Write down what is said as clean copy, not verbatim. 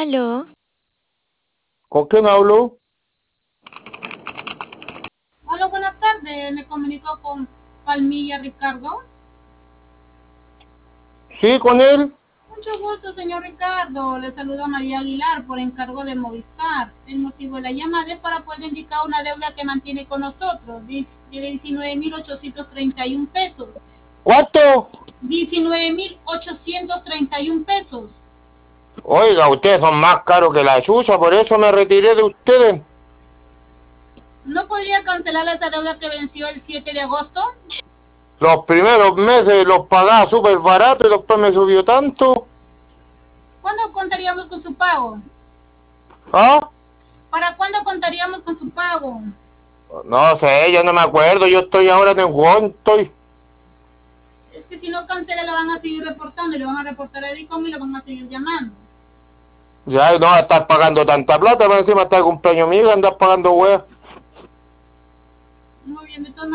Aló, ¿Con quién hablo? Hola, buenas tardes. Me comunico con Palmilla Ricardo. Sí, con él. Mucho gusto, señor Ricardo. Le saluda María Aguilar por encargo de Movistar. El motivo de la llamada es para poder indicar una deuda que mantiene con nosotros de 19.831 pesos. ¿Cuánto? 19.831 pesos. Oiga, ustedes son más caros que la chucha, por eso me retiré de ustedes. ¿No podría cancelar esa deuda que venció el 7 de agosto? Los primeros meses los pagaba súper barato y después me subió tanto. ¿Cuándo contaríamos con su pago? ¿Ah? ¿Para cuándo contaríamos con su pago? No sé, yo no me acuerdo, yo estoy ahora en Juan, estoy. Es que si no cancela lo van a seguir reportando y lo van a reportar a DICOM y lo van a seguir llamando. Ya no va a estar pagando tanta plata, pero encima está el cumpleaños mío y andar pagando weas. Muy bien, de todas